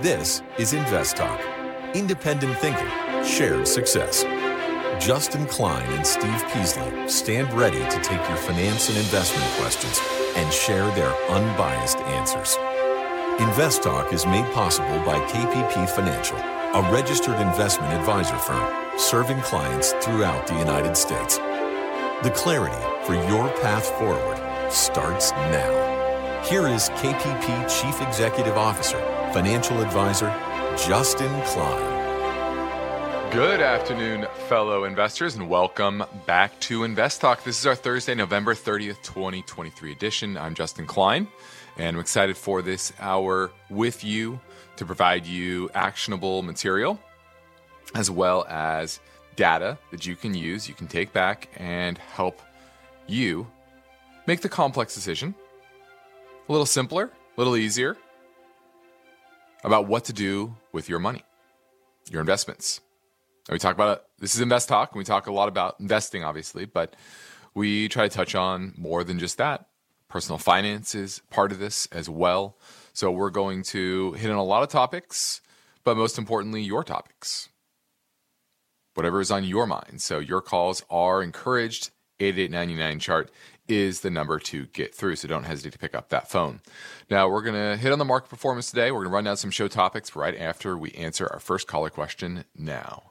This is Invest Talk. Independent thinking, shared success. Justin Klein and Steve Peasley stand ready to take your finance and investment questions and share their unbiased answers. Invest Talk is made possible by KPP Financial, a registered investment advisor firm serving clients throughout the United States. The clarity for your path forward starts now. Here is KPP Chief Executive Officer, Financial Advisor, Justin Klein. Good afternoon, fellow investors, and welcome back to Invest Talk. This is our Thursday, November 30th, 2023 edition. I'm Justin Klein, and I'm excited for this hour with you to provide you actionable material as well as data that you can use, you can take back, and help you make the complex decision a little simpler, a little easier about what to do with your money, your investments. And we talk about it. This is Invest Talk, and we talk a lot about investing, obviously, but we try to touch on more than just that. Personal finance is part of this as well. So we're going to hit on a lot of topics, but most importantly, your topics. Whatever is on your mind. So your calls are encouraged. 8899-CHART is the number to get through, so don't hesitate to pick up that phone. Now, we're going to hit on the market performance today. We're going to run down some show topics right after we answer our first caller question now.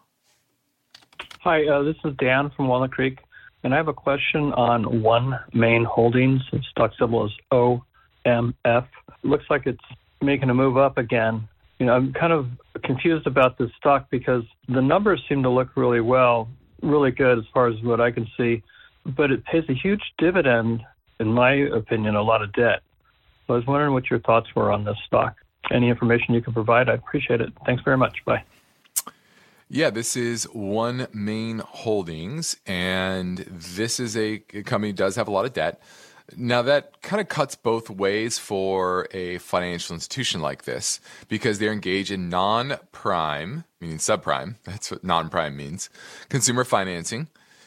Hi, this is Dan from Walnut Creek, and I have a question on OneMain Holdings. The stock symbol is OMF. Looks like it's making a move up again. You know, I'm kind of confused about this stock because the numbers seem to look really good as far as what I can see, but it pays a huge dividend, in my opinion, a lot of debt. So I was wondering what your thoughts were on this stock. Any information you can provide, I'd appreciate it. Thanks very much. Bye. Yeah, this is OneMain Holdings, and this is a company that does have a lot of debt. Now, that kind of cuts both ways for a financial institution like this because they're engaged in non-prime, meaning subprime, that's what non-prime means, consumer financing,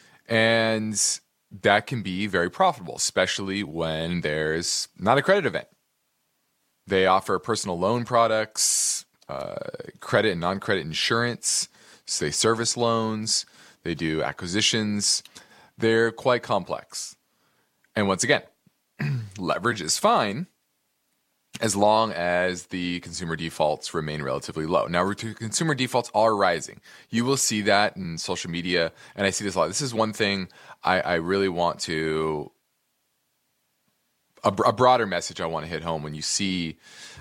and that can be very profitable, especially when there's not a credit event. They offer personal loan products, credit and non-credit insurance, so they service loans, they do acquisitions. They're quite complex. And once again, leverage is fine as long as the consumer defaults remain relatively low. Now, consumer defaults are rising. You will see that in social media, and I see this a lot. This is one thing I really want to, a broader message I want to hit home when you see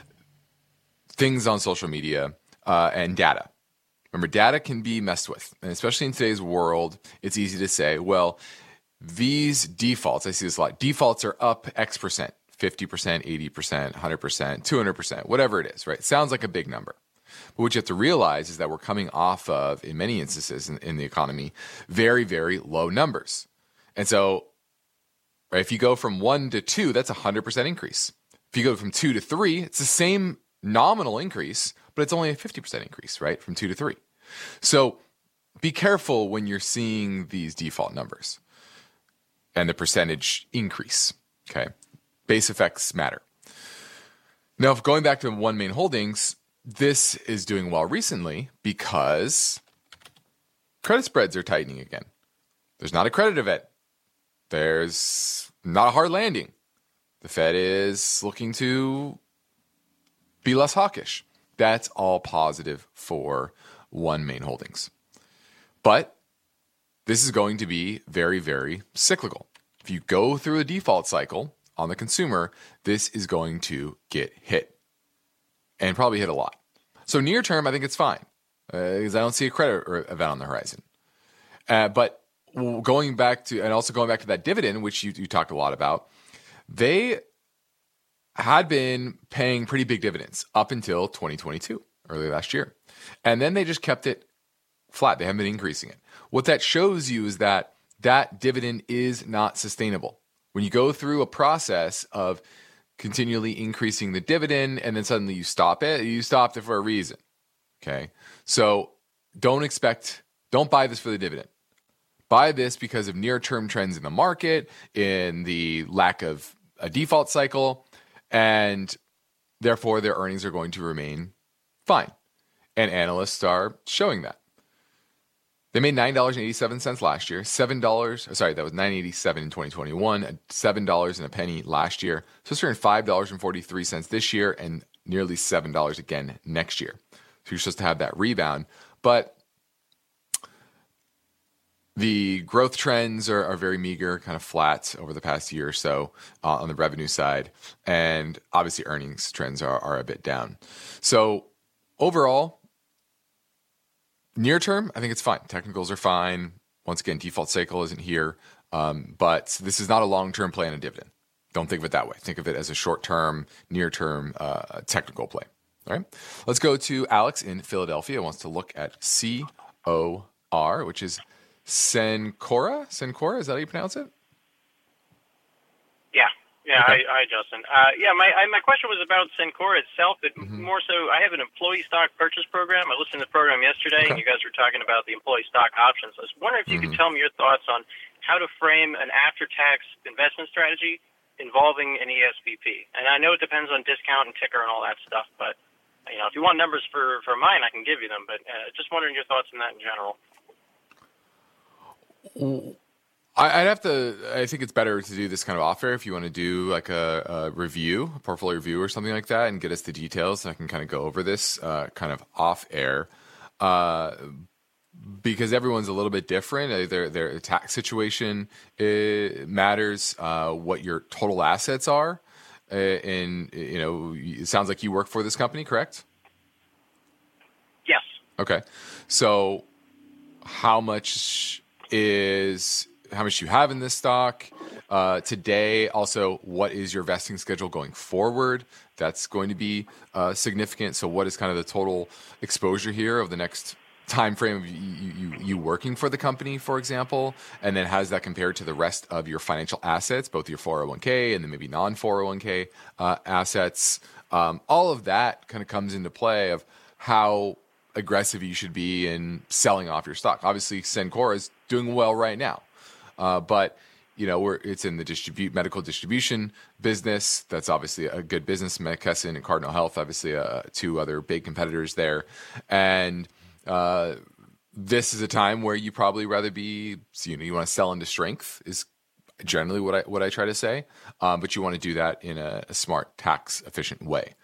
things on social media and data. Remember, data can be messed with, and especially in today's world, it's easy to say, well, these defaults, I see this a lot, defaults are up X percent, 50%, 80%, 100%, 200%, whatever it is, right? It sounds like a big number. But what you have to realize is that we're coming off of, in many instances in the economy, very, very low numbers. And so right, if you go from 1 to 2, that's a 100% increase. If you go from 2 to 3, it's the same nominal increase, but it's only a 50% increase, right? From 2 to 3. So be careful when you're seeing these default numbers and the percentage increase, okay? Base effects matter. Now, if going back to OneMain Holdings, this is doing well recently because credit spreads are tightening again. There's not a credit event. There's not a hard landing. The Fed is looking to be less hawkish. That's all positive for OneMain Holdings. But this is going to be very, very cyclical. If you go through a default cycle on the consumer, this is going to get hit and probably hit a lot. So near term, I think it's fine because I don't see a credit event on the horizon. But going back to that dividend, which you talk a lot about, they had been paying pretty big dividends up until 2022, early last year. And then they just kept it flat. They haven't been increasing it. What that shows you is that dividend is not sustainable. When you go through a process of continually increasing the dividend and then suddenly you stop it, you stopped it for a reason. Okay. So don't buy this for the dividend. Buy this because of near-term trends in the market, in the lack of a default cycle, and therefore their earnings are going to remain fine. And analysts are showing that. They made $9.87 last year, that was $9.87 in 2021, $7 and a penny last year. So it's earning $5.43 this year and nearly $7 again next year. So you're supposed to have that rebound. But the growth trends are very meager, kind of flat over the past year or so on the revenue side. And obviously earnings trends are a bit down. So overall, near term, I think it's fine. Technicals are fine. Once again, default cycle isn't here. But this is not a long-term play on a dividend. Don't think of it that way. Think of it as a short-term, near-term technical play. All right. Let's go to Alex in Philadelphia. Wants to look at COR, which is Cencora. Cencora, is that how you pronounce it? Yeah. Okay. Hi, Justin. My question was about Cencora itself, but more so, I have an employee stock purchase program. I listened to the program yesterday, and you guys were talking about the employee stock options. I was wondering if you could tell me your thoughts on how to frame an after-tax investment strategy involving an ESPP. And I know it depends on discount and ticker and all that stuff, but if you want numbers for mine, I can give you them. But just wondering your thoughts on that in general. I think it's better to do this kind of off air if you want to do like a review, a portfolio review or something like that, and get us the details. And I can kind of go over this kind of off air because everyone's a little bit different. Their tax situation matters, what your total assets are. And, it sounds like you work for this company, correct? Yes. Okay. So how much you have in this stock today? Also, what is your vesting schedule going forward? That's going to be significant. So what is kind of the total exposure here of the next time frame of you working for the company, for example? And then how does that compare to the rest of your financial assets, both your 401k and then maybe non-401k assets? All of that kind of comes into play of how aggressive you should be in selling off your stock. Obviously, Cencora is doing well right now. But it's in the medical distribution business. That's obviously a good business. McKesson and Cardinal Health, obviously, two other big competitors there. And this is a time where you probably rather be, you want to sell into strength is generally what I try to say. But you want to do that in a smart, tax efficient way.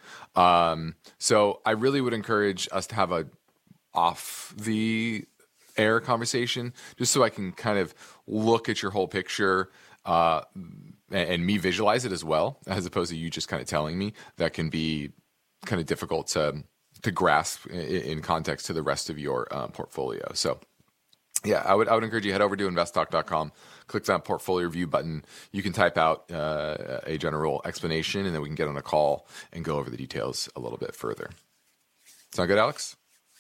So I really would encourage us to have a off the air conversation, just so I can kind of look at your whole picture and me visualize it as well, as opposed to you just kind of telling me. That can be kind of difficult to grasp in context to the rest of your portfolio. So yeah, I would encourage you to head over to investtalk.com, click that portfolio review button. You can type out a general explanation, and then we can get on a call and go over the details a little bit further. Sound good, Alex?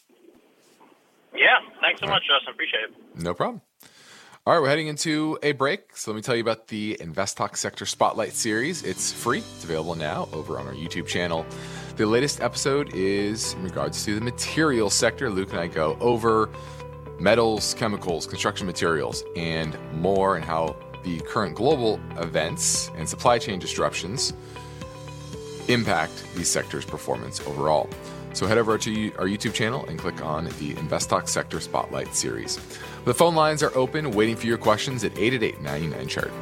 Yeah, thanks so much, Justin. Appreciate it. No problem. All right, we're heading into a break. So let me tell you about the Invest Talk Sector Spotlight series. It's free. It's available now over on our YouTube channel. The latest episode is in regards to the materials sector. Luke and I go over metals, chemicals, construction materials, and more, and how the current global events and supply chain disruptions impact these sectors' performance overall. So head over to our YouTube channel and click on the Invest Talk Sector Spotlight series. The phone lines are open, waiting for your questions at 888-99-CHART.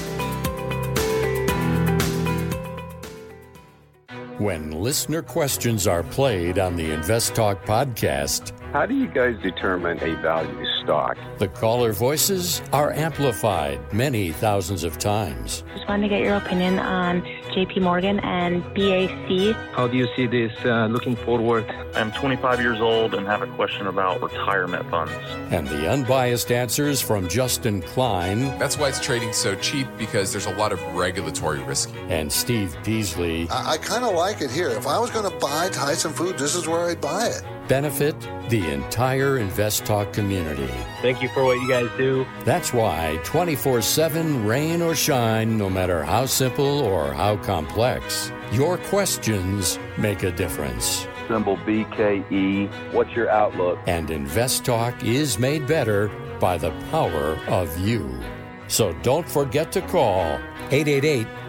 When listener questions are played on the Invest Talk podcast, how do you guys determine a value stock? The caller voices are amplified many thousands of times. Just wanted to get your opinion on JP Morgan and BAC. How do you see this looking forward? I'm 25 years old and have a question about retirement funds. And the unbiased answers from Justin Klein. That's why it's trading so cheap, because there's a lot of regulatory risk. And Steve Peasley. I kind of like it here. If I was going to buy Tyson Foods, this is where I'd buy it. Benefit the entire Invest Talk community. Thank you for what you guys do. That's why 24/7, rain or shine, no matter how simple or how complex, your questions make a difference. Symbol BKE. What's your outlook? And Invest Talk is made better by the power of you. So don't forget to call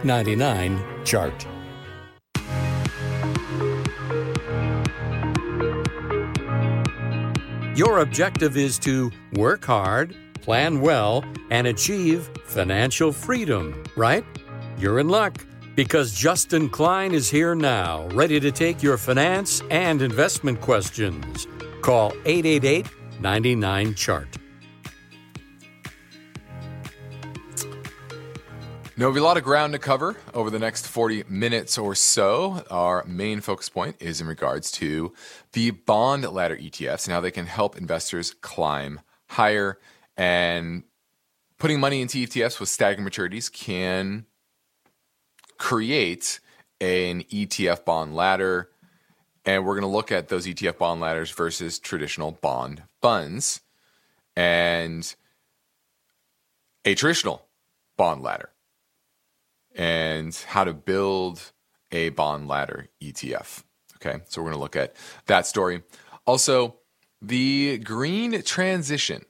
888-99-CHART. Your objective is to work hard, plan well, and achieve financial freedom, right? You're in luck, because Justin Klein is here now, ready to take your finance and investment questions. Call 888-99-CHART. Now, we have a lot of ground to cover over the next 40 minutes or so. Our main focus point is in regards to the bond ladder ETFs and how they can help investors climb higher. And putting money into ETFs with staggered maturities can create an ETF bond ladder. And we're going to look at those ETF bond ladders versus traditional bond funds and a traditional bond ladder, and how to build a bond ladder ETF. Okay, so we're going to look at that story. Also, the green transition.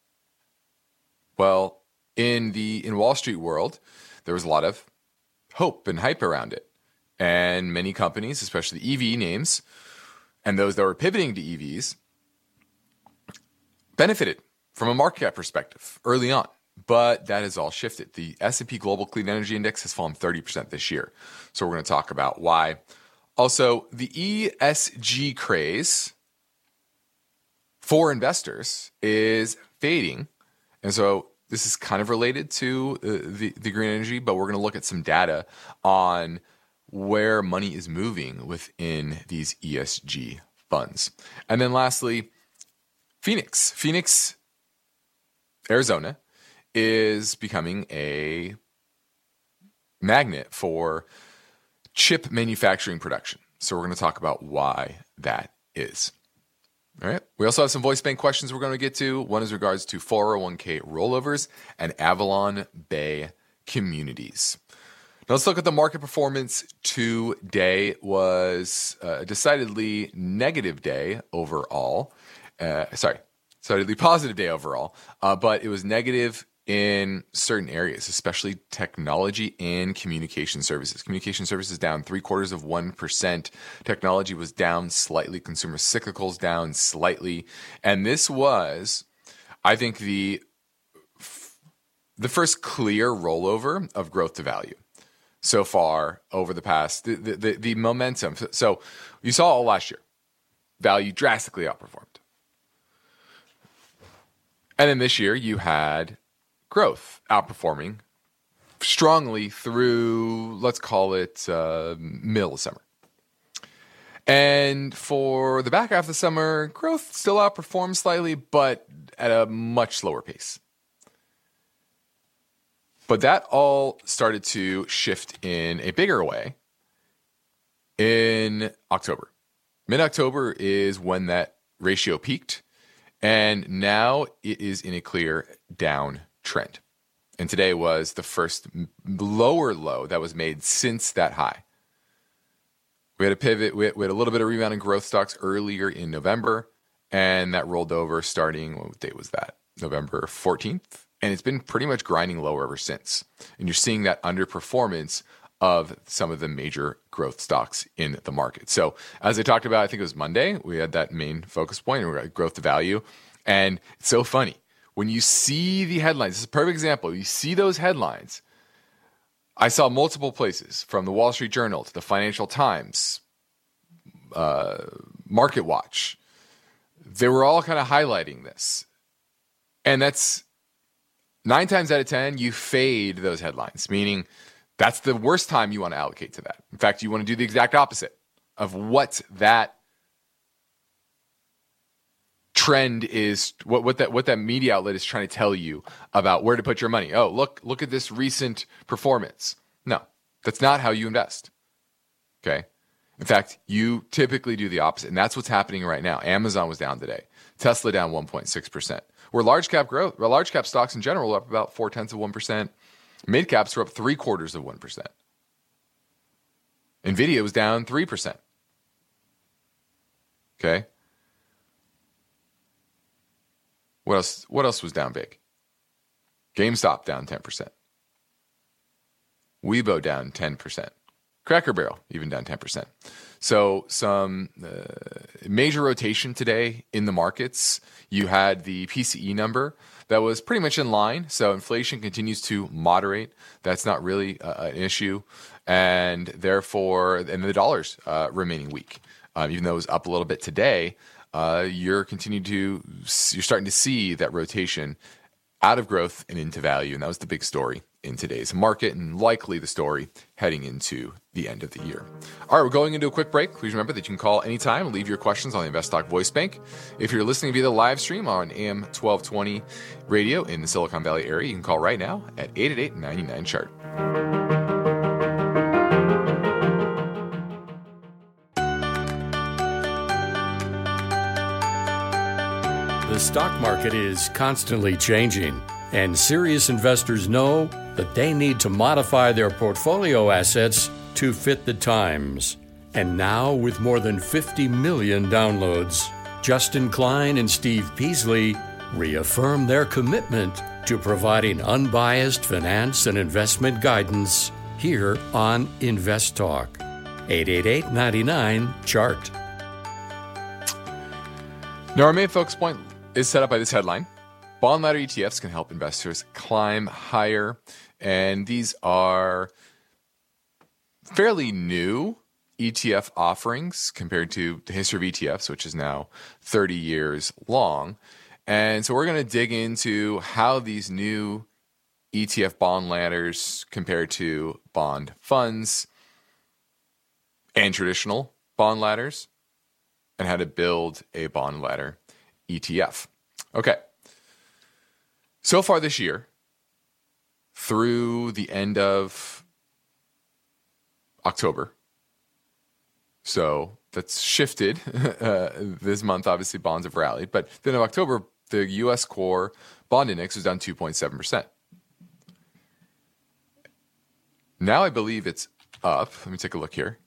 Well, in Wall Street world, there was a lot of hope and hype around it. And many companies, especially EV names, and those that were pivoting to EVs, benefited from a market cap perspective early on. But that has all shifted. The S&P Global Clean Energy Index has fallen 30% this year. So we're going to talk about why. Also, the ESG craze for investors is fading. And so this is kind of related to the green energy, but we're going to look at some data on where money is moving within these ESG funds. And then lastly, Phoenix, Arizona, is becoming a magnet for chip manufacturing production. So we're going to talk about why that is. All right. We also have some voice bank questions we're going to get to. One is regards to 401k rollovers and Avalon Bay communities. Now let's look at the market performance today. Was a decidedly negative day overall. Decidedly positive day overall, but it was negative in certain areas, especially technology and communication services. Communication services down 0.75%. Technology was down slightly. Consumer cyclicals down slightly. And this was, I think, the first clear rollover of growth to value so far over the past, the momentum. So you saw all last year, value drastically outperformed. And then this year you had growth outperforming strongly through, let's call it middle of summer. And for the back half of the summer, growth still outperformed slightly, but at a much slower pace. But that all started to shift in a bigger way in October. Mid-October is when that ratio peaked, and now it is in a clear down trend. And today was the first lower low that was made since that high. We had a pivot. We had a little bit of rebound in growth stocks earlier in November, and that rolled over starting, what date was that? November 14th. And it's been pretty much grinding lower ever since. And you're seeing that underperformance of some of the major growth stocks in the market. So as I talked about, I think it was Monday, we had that main focus point, and we got growth to value. And it's so funny. When you see the headlines, this is a perfect example. You see those headlines. I saw multiple places, from the Wall Street Journal to the Financial Times, Market Watch. They were all kind of highlighting this. And that's 9 times out of 10, you fade those headlines, meaning that's the worst time you want to allocate to that. In fact, you want to do the exact opposite of what that trend is, what that media outlet is trying to tell you about where to put your money. Oh, look at this recent performance. No, that's not how you invest. Okay? In fact, you typically do the opposite, and that's what's happening right now. Amazon was down today. Tesla down 1.6%. Where large cap stocks in general are up about 0.4%. Mid caps were up 0.75%. Nvidia was down 3%. Okay. What else was down big? GameStop down 10%. Weibo down 10%. Cracker Barrel, even down 10%. So some major rotation today in the markets. You had the PCE number that was pretty much in line. So inflation continues to moderate. That's not really an issue. And therefore, and the dollar's remaining weak. Even though it was up a little bit today, you're starting to see that rotation out of growth and into value. And that was the big story in today's market and likely the story heading into the end of the year. All right, we're going into a quick break. Please remember that you can call anytime and leave your questions on the InvestTalk voice bank. If you're listening via the live stream on AM 1220 radio in the Silicon Valley area, you can call right now at 888-99-CHART. The stock market is constantly changing, and serious investors know that they need to modify their portfolio assets to fit the times. And now, with more than 50 million downloads, Justin Klein and Steve Peasley reaffirm their commitment to providing unbiased finance and investment guidance here on InvestTalk. 888-99-CHART. Now, our main focus point is set up by this headline. Bond ladder ETFs can help investors climb higher. And these are fairly new ETF offerings compared to the history of ETFs, which is now 30 years long. And so we're going to dig into how these new ETF bond ladders compare to bond funds and traditional bond ladders, and how to build a bond ladder ETF. Okay. So far this year, through the end of October, so that's shifted. This month, obviously, bonds have rallied. But then in October, the U.S. core bond index was down 2.7%. Now I believe it's up. Let me take a look here.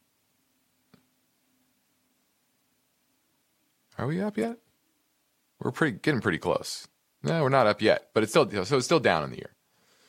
Are we up yet? We're getting pretty close. No, we're not up yet, but it's still down in the year.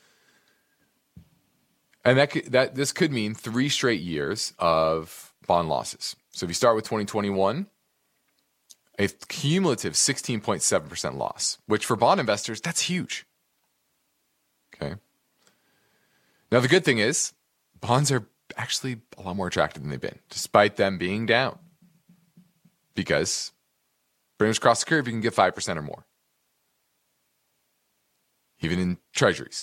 And this could mean 3 straight years of bond losses. So if you start with 2021, a cumulative 16.7% loss, which for bond investors, that's huge. Okay. Now the good thing is, bonds are actually a lot more attractive than they've been, despite them being down. Because pretty much across the curve, you can get 5% or more. Even in treasuries.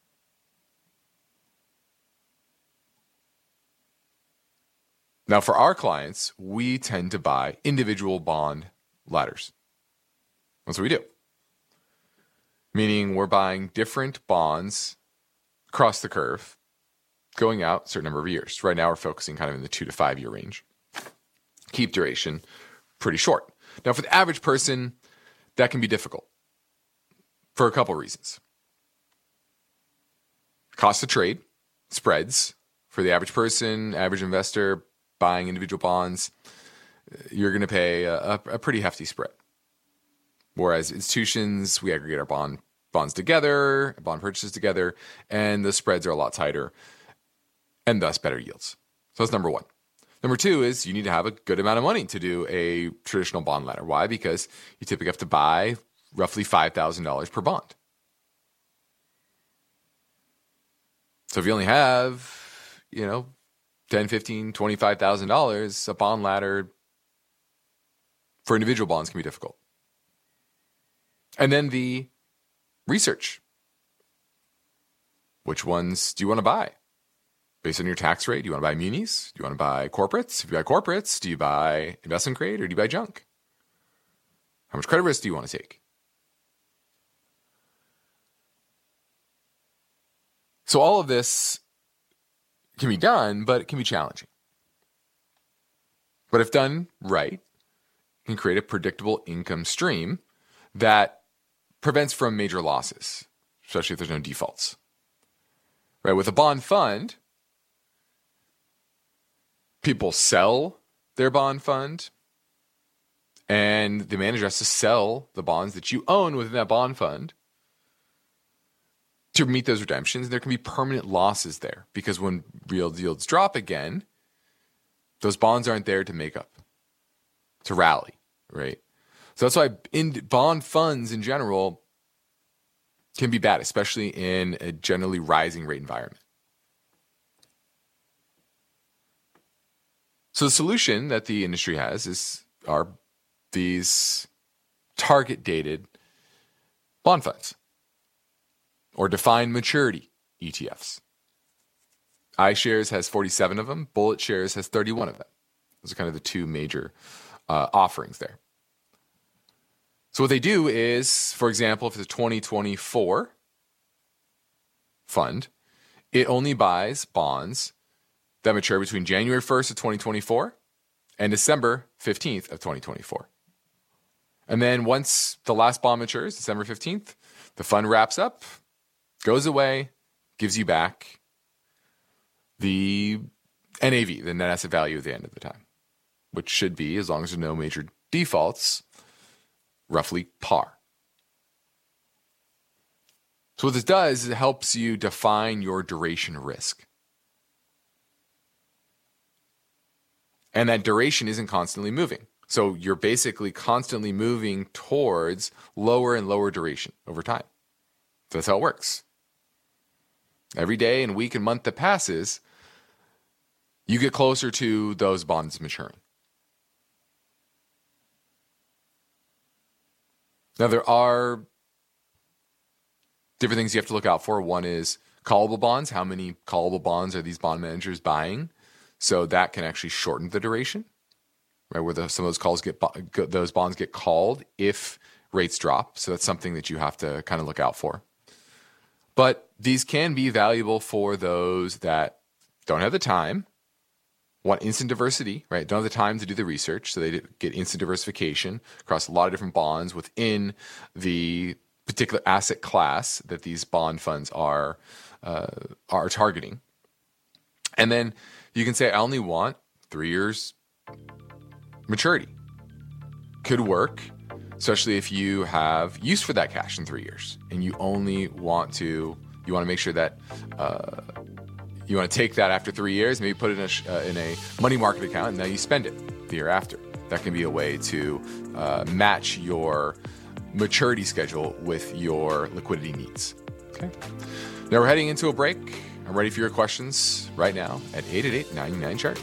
Now, for our clients, we tend to buy individual bond ladders. That's what we do. Meaning we're buying different bonds across the curve, going out a certain number of years. Right now, we're focusing kind of in the 2 to 5 year range. Keep duration pretty short. Now, for the average person, that can be difficult for a couple reasons. Cost of trade, spreads. For the average person, average investor buying individual bonds, you're going to pay a pretty hefty spread. Whereas institutions, we aggregate our bonds together, bond purchases together, and the spreads are a lot tighter and thus better yields. So that's number one. Number two is you need to have a good amount of money to do a traditional bond ladder. Why? Because you typically have to buy roughly $5,000 per bond. So if you only have, $10,000, $15,000, $25,000, a bond ladder for individual bonds can be difficult. And then the research. Which ones do you want to buy? Based on your tax rate, do you want to buy munis? Do you want to buy corporates? If you buy corporates, do you buy investment grade or do you buy junk? How much credit risk do you want to take? So all of this can be done, but it can be challenging. But if done right, it can create a predictable income stream that prevents from major losses, especially if there's no defaults. Right? With a bond fund, people sell their bond fund, and the manager has to sell the bonds that you own within that bond fund to meet those redemptions. There can be permanent losses there because when real yields drop again, those bonds aren't there to make up, to rally, right? So that's why bond funds in general can be bad, especially in a generally rising rate environment. So the solution that the industry has are these target dated bond funds or defined maturity ETFs. iShares has 47 of them. Bullet Shares has 31 of them. Those are kind of the two major offerings there. So what they do is, for example, if it's a 2024 fund, it only buys bonds that mature between January 1st of 2024 and December 15th of 2024. And then once the last bond matures, December 15th, the fund wraps up, goes away, gives you back the NAV, the net asset value at the end of the time, which should be, as long as there's no major defaults, roughly par. So what this does is it helps you define your duration risk. And that duration isn't constantly moving. So you're basically constantly moving towards lower and lower duration over time. So that's how it works. Every day and week and month that passes, you get closer to those bonds maturing. Now, there are different things you have to look out for. One is callable bonds. How many callable bonds are these bond managers buying? So that can actually shorten the duration, right? Where some of those bonds get called if rates drop. So that's something that you have to kind of look out for. But these can be valuable for those that don't have the time, want instant diversity, right? Don't have the time to do the research, so they get instant diversification across a lot of different bonds within the particular asset class that these bond funds are targeting. And then you can say, I only want 3 years maturity. Could work, especially if you have use for that cash in 3 years and you want to make sure that you want to take that after 3 years, maybe put it in a money market account, and now you spend it the year after. That can be a way to match your maturity schedule with your liquidity needs. Okay. Now we're heading into a break. I'm ready for your questions right now at 888-99-CHART.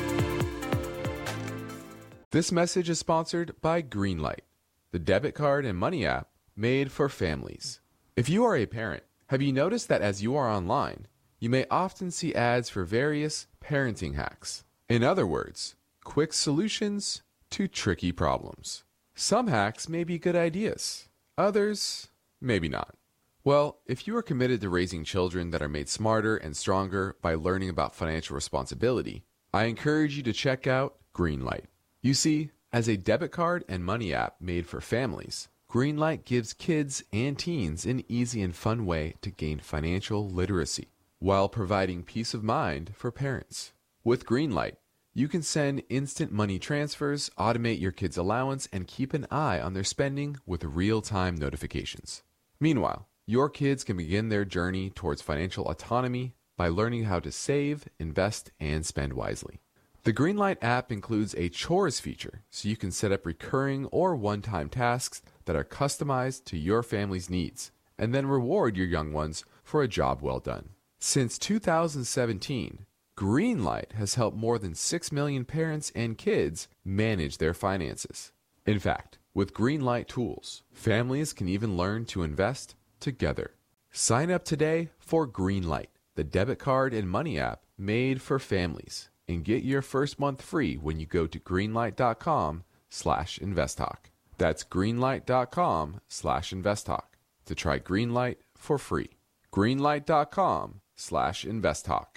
This message is sponsored by Greenlight, the debit card and money app made for families. If you are a parent, have you noticed that as you are online, you may often see ads for various parenting hacks? In other words, quick solutions to tricky problems. Some hacks may be good ideas, others maybe not. Well, if you are committed to raising children that are made smarter and stronger by learning about financial responsibility, I encourage you to check out Greenlight. You see, as a debit card and money app made for families, Greenlight gives kids and teens an easy and fun way to gain financial literacy while providing peace of mind for parents. With Greenlight, you can send instant money transfers, automate your kids' allowance, and keep an eye on their spending with real-time notifications. Meanwhile, your kids can begin their journey towards financial autonomy by learning how to save, invest, and spend wisely. The Greenlight app includes a chores feature, so you can set up recurring or one-time tasks that are customized to your family's needs, and then reward your young ones for a job well done. Since 2017, Greenlight has helped more than 6 million parents and kids manage their finances. In fact, with Greenlight tools, families can even learn to invest together. Sign up today for Greenlight, the debit card and money app made for families, and get your first month free when you go to greenlight.com/investtalk. That's greenlight.com/investtalk to try Greenlight for free. greenlight.com/investtalk.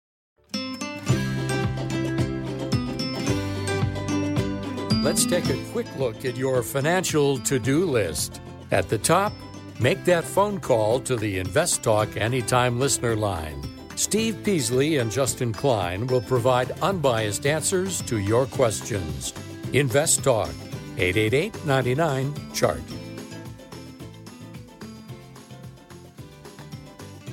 Let's take a quick look at your financial to-do list. At the top, make that phone call to the Invest Talk Anytime listener line. Steve Peasley and Justin Klein will provide unbiased answers to your questions. Invest Talk, 888-99-CHART.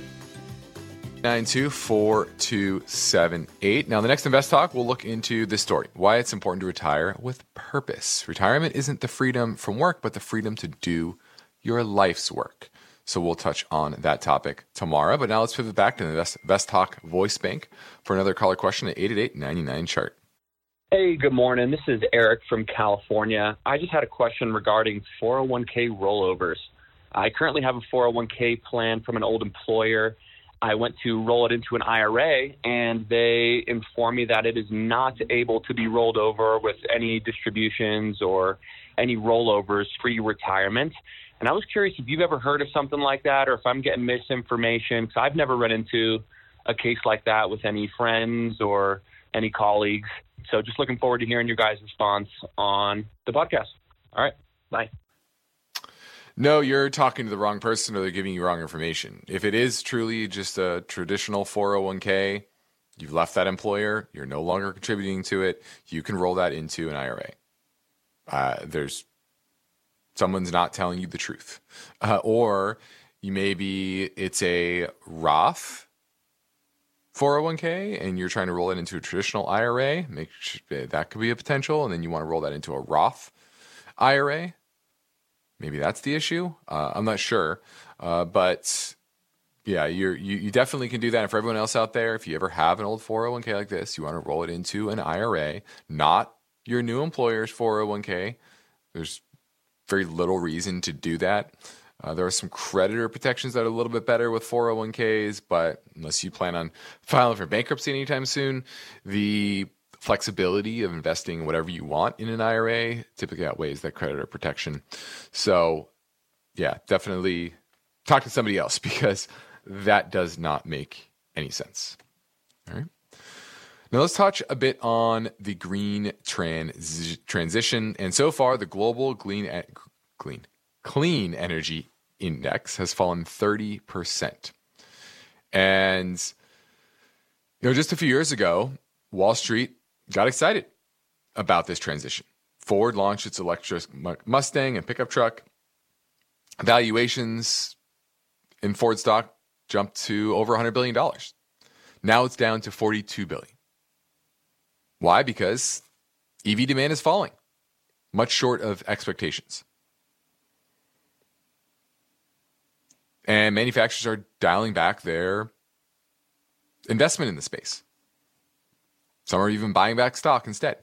888-992-4278. Now, the next Invest Talk, we'll look into this story, why it's important to retire with purpose. Retirement isn't the freedom from work, but the freedom to do your life's work. So we'll touch on that topic tomorrow. But now let's pivot back to the Invest Talk voice bank for another caller question at 888-99-CHART. Hey, good morning. This is Eric from California. I just had a question regarding 401k rollovers. I currently have a 401k plan from an old employer. I went to roll it into an IRA, and they informed me that it is not able to be rolled over with any distributions or any rollovers pre-retirement. And I was curious if you've ever heard of something like that, or if I'm getting misinformation, because I've never run into a case like that with any friends or any colleagues. So just looking forward to hearing your guys' response on the podcast. All right, bye. No, you're talking to the wrong person, or they're giving you wrong information. If it is truly just a traditional 401k, you've left that employer, you're no longer contributing to it, you can roll that into an IRA. Someone's not telling you the truth. Or maybe it's a Roth 401k and you're trying to roll it into a traditional IRA. That could be a potential. And then you want to roll that into a Roth IRA. Maybe that's the issue. I'm not sure. But yeah, you definitely can do that. And for everyone else out there, if you ever have an old 401k like this, you want to roll it into an IRA, not your new employer's 401k. There's very little reason to do that. There are some creditor protections that are a little bit better with 401ks, but unless you plan on filing for bankruptcy anytime soon, the flexibility of investing whatever you want in an IRA typically outweighs that creditor protection. So yeah, definitely talk to somebody else, because that does not make any sense. All right. Now let's touch a bit on the green transition. And so far, the global clean energy index has fallen 30%. And just a few years ago, Wall Street got excited about this transition. Ford launched its electric Mustang and pickup truck. Valuations in Ford stock jumped to over $100 billion. Now it's down to $42 billion. Why? Because EV demand is falling, much short of expectations. And manufacturers are dialing back their investment in the space. Some are even buying back stock instead.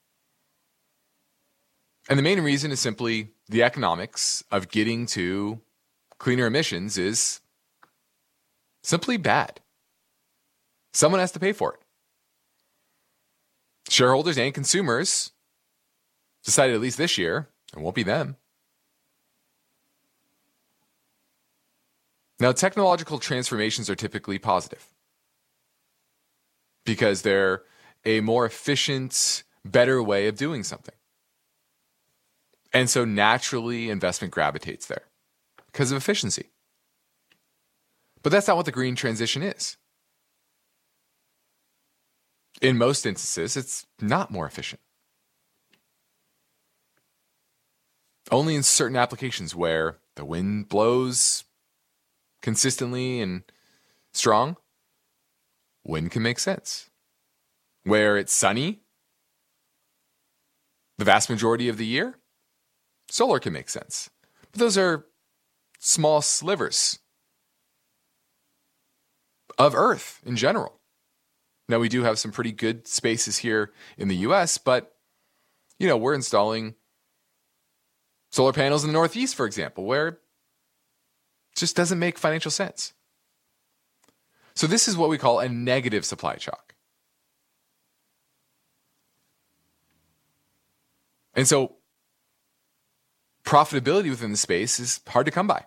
And the main reason is simply the economics of getting to cleaner emissions is simply bad. Someone has to pay for it. Shareholders and consumers decided at least this year it won't be them. Now, technological transformations are typically positive because they're a more efficient, better way of doing something. And so naturally, investment gravitates there because of efficiency. But that's not what the green transition is. In most instances, it's not more efficient. Only in certain applications where the wind blows consistently and strong, wind can make sense. Where it's sunny the vast majority of the year, solar can make sense. But those are small slivers of Earth in general. Now, we do have some pretty good spaces here in the U.S., but, we're installing solar panels in the Northeast, for example, where it just doesn't make financial sense. So this is what we call a negative supply shock. And so profitability within the space is hard to come by.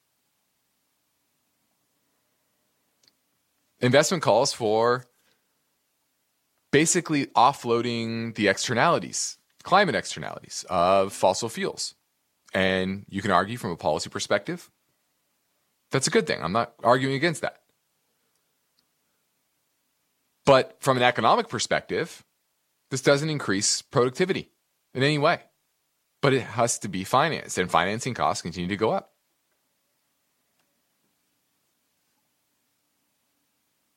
Investment calls for basically offloading the externalities, climate externalities of fossil fuels. And you can argue from a policy perspective, that's a good thing. I'm not arguing against that. But from an economic perspective, this doesn't increase productivity in any way. But it has to be financed, and financing costs continue to go up.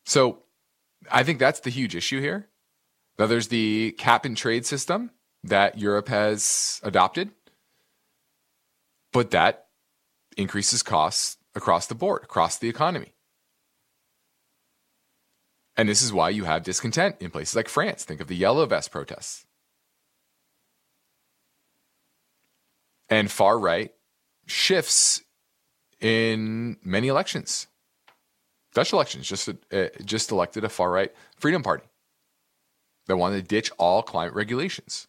So I think that's the huge issue here. Now, there's the cap and trade system that Europe has adopted, but that increases costs across the board, across the economy. And this is why you have discontent in places like France. Think of the Yellow Vest protests. And far right shifts in many elections. Dutch elections just elected a far right Freedom Party that wanted to ditch all climate regulations.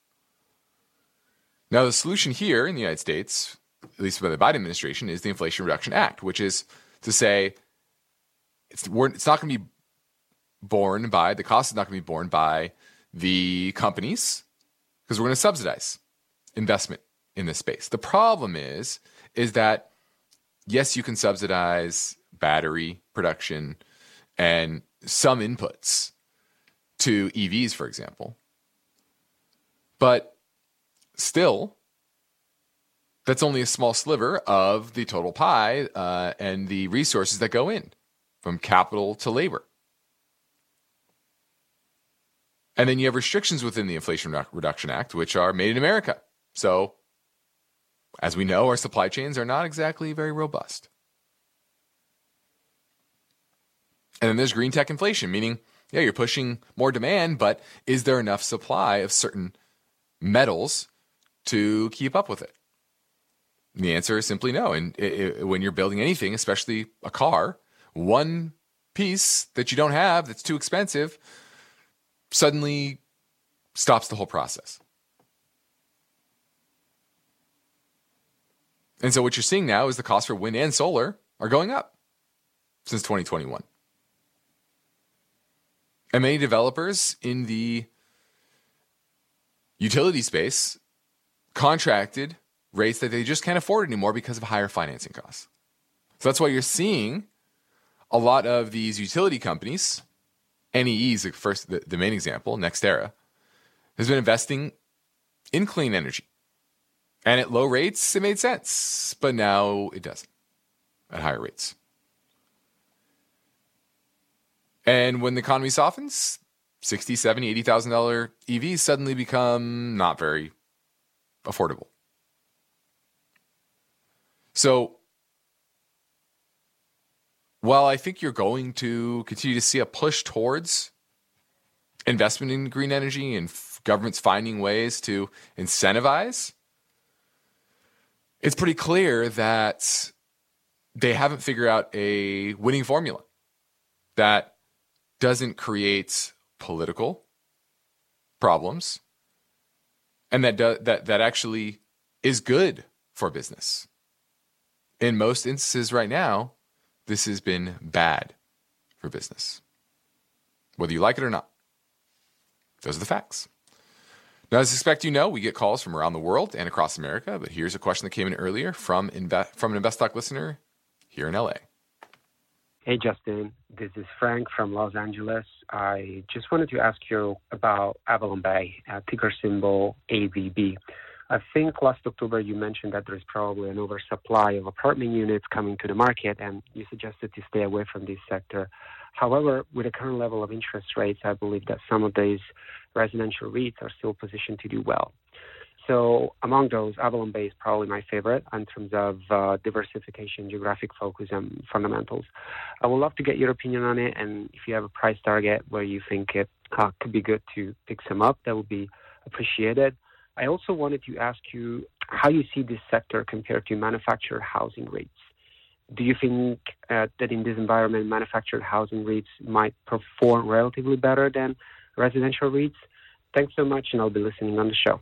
Now, the solution here in the United States, at least by the Biden administration, is the Inflation Reduction Act, which is to say it's not going to be borne by, the cost is not going to be borne by the companies because we're going to subsidize investment in this space. The problem is that, yes, you can subsidize battery production and some inputs to EVs, for example. But still, that's only a small sliver of the total pie and the resources that go in, from capital to labor. And then you have restrictions within the Inflation Reduction Act, which are made in America. So, as we know, our supply chains are not exactly very robust. And then there's green tech inflation, meaning, yeah, you're pushing more demand, but is there enough supply of certain metals to keep up with it? And the answer is simply no. And when you're building anything, especially a car, one piece that you don't have that's too expensive suddenly stops the whole process. And so what you're seeing now is the cost for wind and solar are going up since 2021. And many developers in the utility space contracted rates that they just can't afford anymore because of higher financing costs. So that's why you're seeing a lot of these utility companies, NEE is the main example, NextEra, has been investing in clean energy. And at low rates, it made sense, but now it doesn't at higher rates. And when the economy softens, $60,000, $70,000, $80,000 EVs suddenly become not very affordable. So while I think you're going to continue to see a push towards investment in green energy and governments finding ways to incentivize, it's pretty clear that they haven't figured out a winning formula that doesn't create political problems and that actually is good for business. In most instances right now, this has been bad for business, whether you like it or not. Those are the facts. Now, as I suspect you know, we get calls from around the world and across America, but here's a question that came in earlier from an InvestTalk listener here in LA. Hey, Justin. This is Frank from Los Angeles. I just wanted to ask you about AvalonBay, ticker symbol AVB. I think last October you mentioned that there's probably an oversupply of apartment units coming to the market, and you suggested to stay away from this sector. However, with the current level of interest rates, I believe that some of these residential REITs are still positioned to do well. So among those, AvalonBay is probably my favorite in terms of diversification, geographic focus, and fundamentals. I would love to get your opinion on it, and if you have a price target where you think it could be good to pick some up, that would be appreciated. I also wanted to ask you how you see this sector compared to manufactured housing REITs. Do you think that in this environment, manufactured housing REITs might perform relatively better than residential REITs? Thanks so much, and I'll be listening on the show.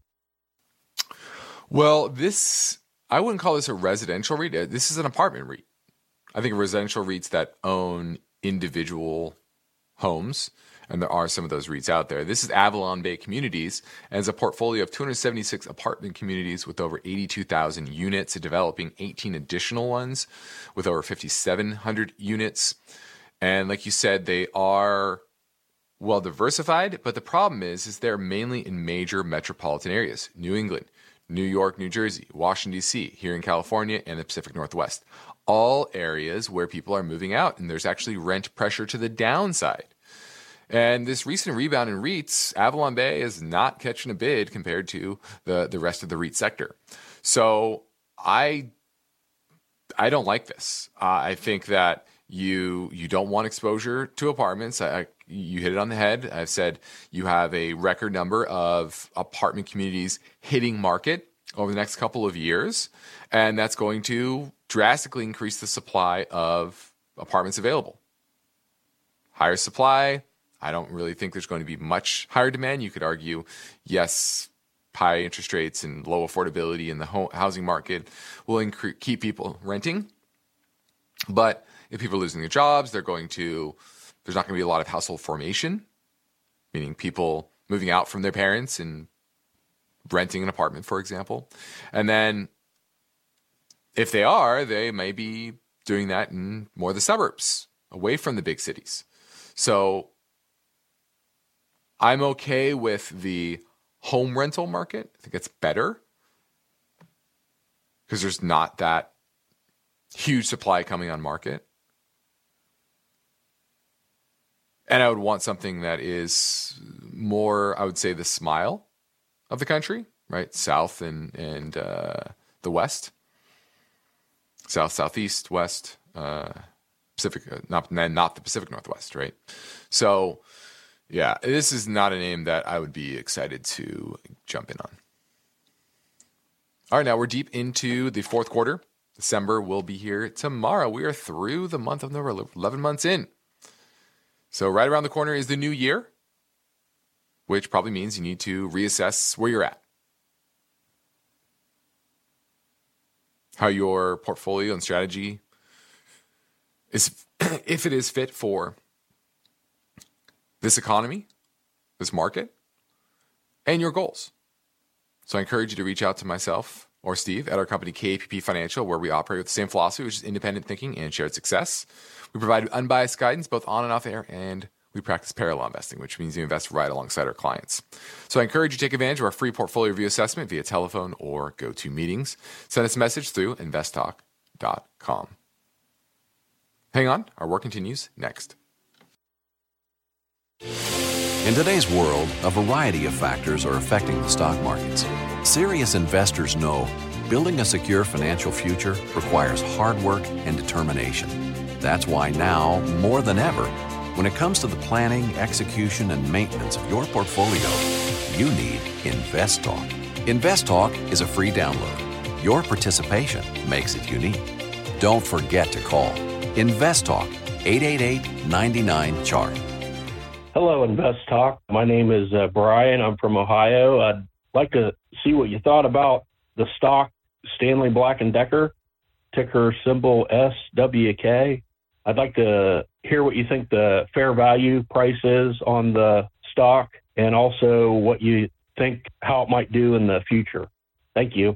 Well, I wouldn't call this a residential REIT. This is an apartment REIT. I think residential REITs that own individual homes, and there are some of those REITs out there. This is AvalonBay Communities, and it's a portfolio of 276 apartment communities with over 82,000 units, developing 18 additional ones with over 5,700 units. And like you said, they are well diversified, but the problem is they're mainly in major metropolitan areas: New England, New York, New Jersey, Washington, D.C., here in California, and the Pacific Northwest. All areas where people are moving out, and there's actually rent pressure to the downside. And this recent rebound in REITs, Avalon Bay is not catching a bid compared to the rest of the REIT sector. So I don't like this. I think that you don't want exposure to apartments. You hit it on the head. I've said you have a record number of apartment communities hitting market over the next couple of years, and that's going to drastically increase the supply of apartments available. Higher supply, I don't really think there's going to be much higher demand. You could argue, yes, high interest rates and low affordability in the housing market will keep people renting. But if people are losing their jobs, there's not going to be a lot of household formation, meaning people moving out from their parents and renting an apartment, for example. And then if they are, they may be doing that in more of the suburbs, away from the big cities. So I'm okay with the home rental market. I think it's better because there's not that huge supply coming on market. And I would want something that is more, I would say, the smile of the country, right? South and the West. South, Southeast, West, Pacific, not the Pacific Northwest, right? So, yeah, this is not a name that I would be excited to jump in on. All right, now we're deep into the fourth quarter. December will be here tomorrow. We are through the month of November, 11 months in. So right around the corner is the new year, which probably means you need to reassess where you're at. How your portfolio and strategy is, if it is fit for this economy, this market, and your goals. So I encourage you to reach out to myself or Steve at our company KAPP Financial, where we operate with the same philosophy, which is independent thinking and shared success. We provide unbiased guidance both on and off air, and we practice parallel investing, which means you invest right alongside our clients. So I encourage you to take advantage of our free portfolio review assessment via telephone or GoToMeetings. Send us a message through investtalk.com. Hang on, our work continues next. In today's world, a variety of factors are affecting the stock markets. Serious investors know building a secure financial future requires hard work and determination. That's why now, more than ever, when it comes to the planning, execution, and maintenance of your portfolio, you need InvestTalk. InvestTalk is a free download. Your participation makes it unique. Don't forget to call InvestTalk 888-99-CHART. Hello, InvestTalk. My name is Brian. I'm from Ohio. I'd like to see what you thought about the stock Stanley Black & Decker, ticker symbol SWK. I'd like to hear what you think the fair value price is on the stock, and also what you think how it might do in the future. Thank you.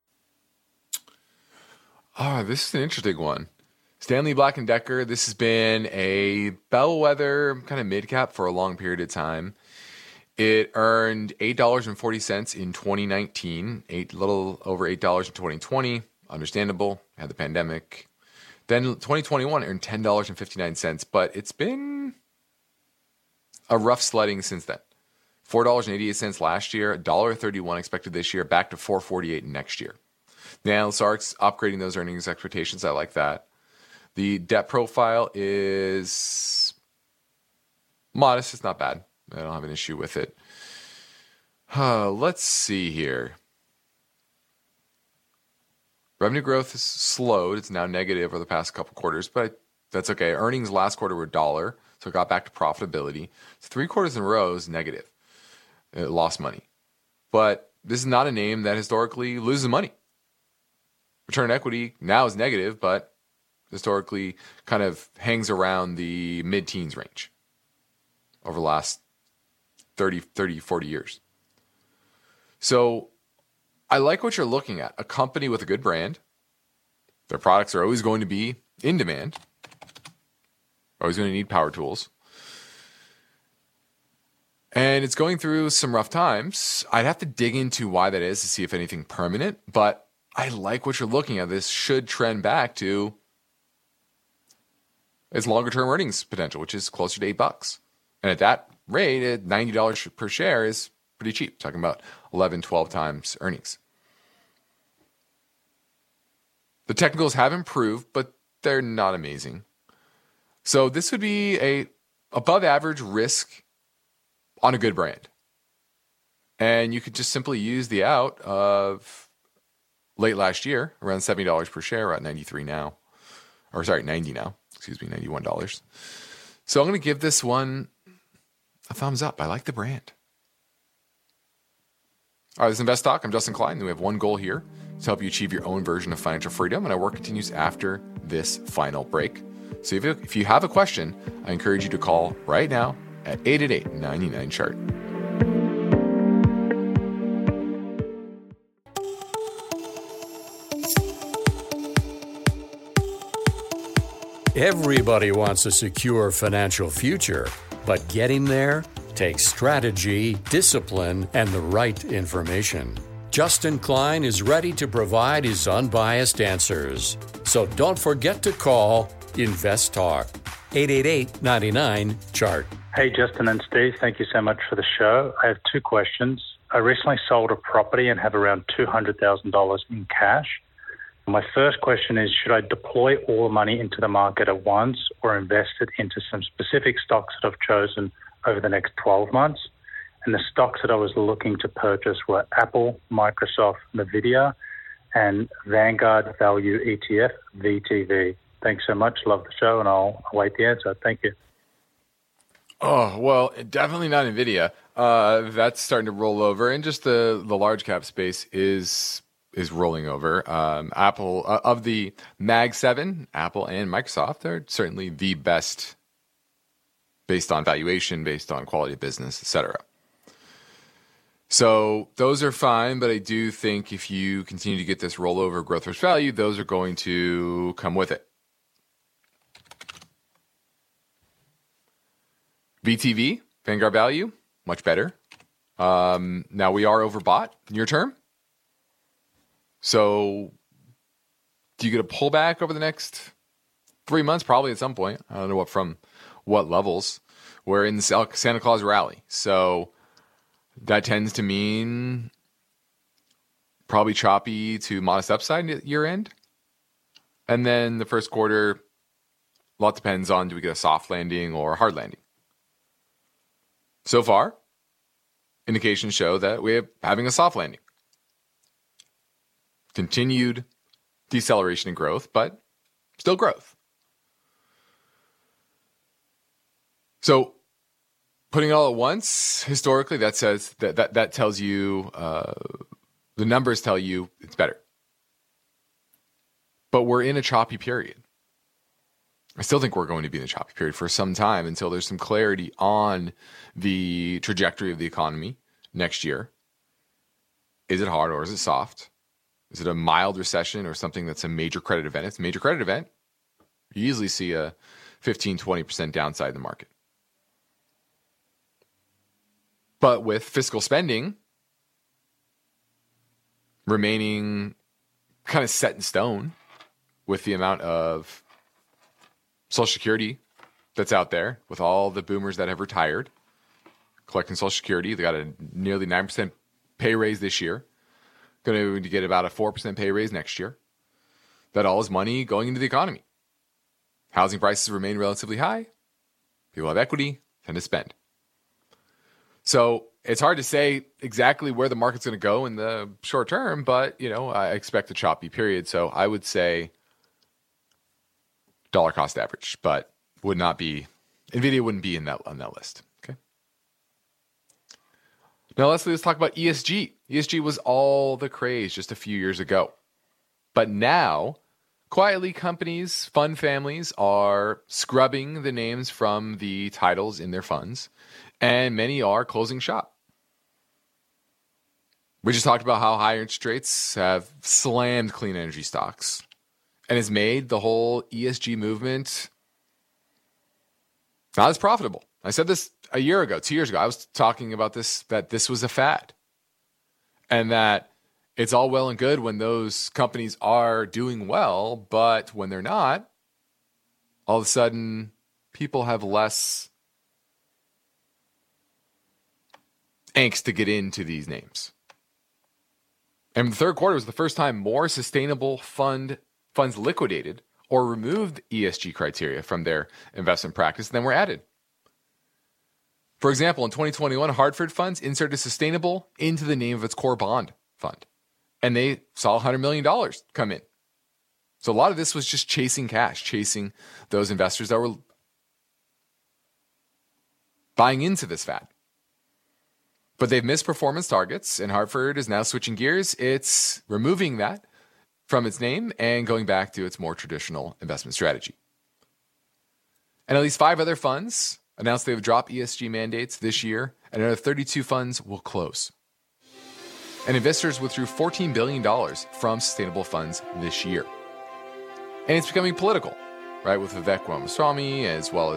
This is an interesting one. Stanley Black & Decker, this has been a bellwether kind of mid-cap for a long period of time. It earned $8.40 in 2019, a little over $8 in 2020. Understandable, had the pandemic. Then 2021 earned $10.59, but it's been a rough sledding since then. $4.88 last year, $1.31 expected this year, back to $4.48 next year. The analysts are upgrading those earnings expectations. I like that. The debt profile is modest. It's not bad. I don't have an issue with it. Let's see here. Revenue growth has slowed. It's now negative over the past couple quarters, but that's okay. Earnings last quarter were $1, so it got back to profitability. So 3 quarters in a row is negative. It lost money. But this is not a name that historically loses money. Return on equity now is negative, but historically kind of hangs around the mid-teens range over the last 30, 40 years. So I like what you're looking at. A company with a good brand. Their products are always going to be in demand. Always going to need power tools. And And it's going through some rough times. I'd have to dig into why that is to see if anything permanent, but I like what you're looking at. This should trend back to its longer term earnings potential, which is closer to $8. And at that rate, at $90 per share is pretty cheap. Talking about 11, 12 times earnings. The technicals have improved, but they're not amazing. So this would be a above average risk on a good brand. And you could just simply use the out of late last year, around $70 per share, at 93 now. Or sorry, 90 now. Excuse me, $91. So I'm going to give this one a thumbs up. I like the brand. All right, this is Invest Talk. I'm Justin Klein. We have one goal here to help you achieve your own version of financial freedom, and our work continues after this final break. So if you have a question, I encourage you to call right now at 888-99-CHART. Everybody wants a secure financial future, but getting there takes strategy, discipline, and the right information. Justin Klein is ready to provide his unbiased answers. So don't forget to call Invest Talk. 888-99-CHART. Hey, Justin and Steve. Thank you so much for the show. I have two questions. I recently sold a property and have around $200,000 in cash. My first question is, should I deploy all the money into the market at once or invest it into some specific stocks that I've chosen over the next 12 months? And the stocks that I was looking to purchase were Apple, Microsoft, NVIDIA, and Vanguard Value ETF, VTV. Thanks so much. Love the show, and I'll await the answer. Thank you. Oh, well, definitely not NVIDIA. That's starting to roll over, and just the large cap space is rolling over. Apple, of the Mag 7, Apple and Microsoft are certainly the best based on valuation, based on quality of business, etc. So those are fine, but I do think if you continue to get this rollover growth versus value, those are going to come with it. VTV, Vanguard Value, much better. Now we are overbought near term. So do you get a pullback over the next 3 months? Probably at some point. I don't know from what levels. We're in the Santa Claus rally. So that tends to mean probably choppy to modest upside at year end. And then the first quarter, a lot depends on, do we get a soft landing or a hard landing? So far, indications show that we're having a soft landing. Continued deceleration in growth, but still growth. So putting it all at once, historically, that says that tells you, the numbers tell you it's better. But we're in a choppy period. I still think we're going to be in a choppy period for some time until there's some clarity on the trajectory of the economy next year. Is it hard or is it soft? Is it a mild recession or something that's a major credit event? If it's a major credit event, you easily see a 15, 20% downside in the market. But with fiscal spending remaining kind of set in stone with the amount of Social Security that's out there, with all the boomers that have retired, collecting Social Security, they got a nearly 9% pay raise this year. Going to get about a 4% pay raise next year. That all is money going into the economy. Housing prices remain relatively high. People have equity, tend to spend. So it's hard to say exactly where the market's going to go in the short term, but I expect a choppy period. So I would say dollar cost average, but would not be, NVIDIA wouldn't be on that list. Okay. Now let's talk about ESG. ESG was all the craze just a few years ago. But now, quietly, companies, fund families are scrubbing the names from the titles in their funds, and many are closing shop. We just talked about how higher interest rates have slammed clean energy stocks and has made the whole ESG movement not as profitable I said this a year ago, 2 years ago. I was talking about this, that this was a fad. And that it's all well and good when those companies are doing well, but when they're not, all of a sudden people have less angst to get into these names. And the third quarter was the first time more sustainable funds liquidated or removed ESG criteria from their investment practice than were added. For example, in 2021, Hartford Funds inserted sustainable into the name of its core bond fund, and they saw $100 million come in. So a lot of this was just chasing cash, chasing those investors that were buying into this fad. But they've missed performance targets, and Hartford is now switching gears. It's removing that from its name and going back to its more traditional investment strategy. And at least 5 other funds announced they would drop ESG mandates this year, and another 32 funds will close. And investors withdrew $14 billion from sustainable funds this year. And it's becoming political, right? With Vivek Ramaswamy, as well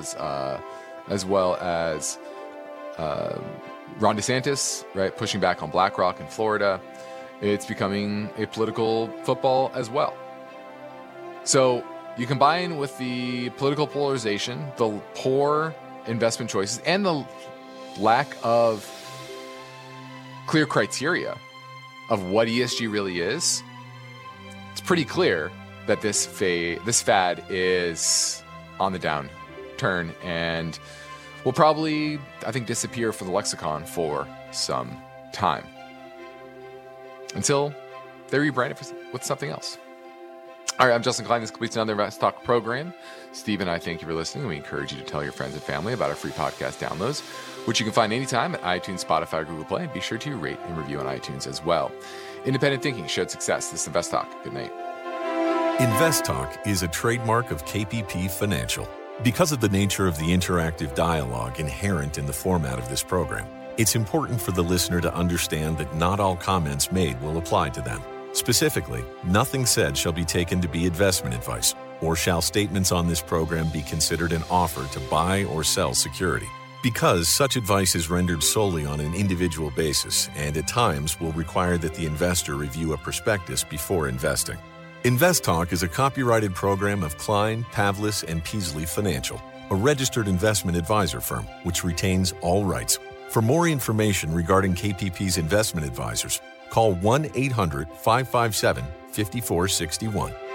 as Ron DeSantis, right, pushing back on BlackRock in Florida. It's becoming a political football as well. So you combine with the political polarization, the poor investment choices, and the lack of clear criteria of what ESG really is, it's pretty clear that this fad is on the downturn and will probably, I think, disappear from the lexicon for some time until they rebrand it with something else. All right, I'm Justin Klein. This completes another Invest Talk program. Steve and I thank you for listening. We encourage you to tell your friends and family about our free podcast downloads, which you can find anytime at iTunes, Spotify, or Google Play. And be sure to rate and review on iTunes as well. Independent thinking, shared success. This is Invest Talk. Good night. Invest Talk is a trademark of KPP Financial. Because of the nature of the interactive dialogue inherent in the format of this program, it's important for the listener to understand that not all comments made will apply to them. Specifically, nothing said shall be taken to be investment advice, or shall statements on this program be considered an offer to buy or sell security. Because such advice is rendered solely on an individual basis and at times will require that the investor review a prospectus before investing. Invest Talk is a copyrighted program of Klein, Pavlis, and Peasley Financial, a registered investment advisor firm which retains all rights. For more information regarding KPP's investment advisors, call 1-800-557-5461.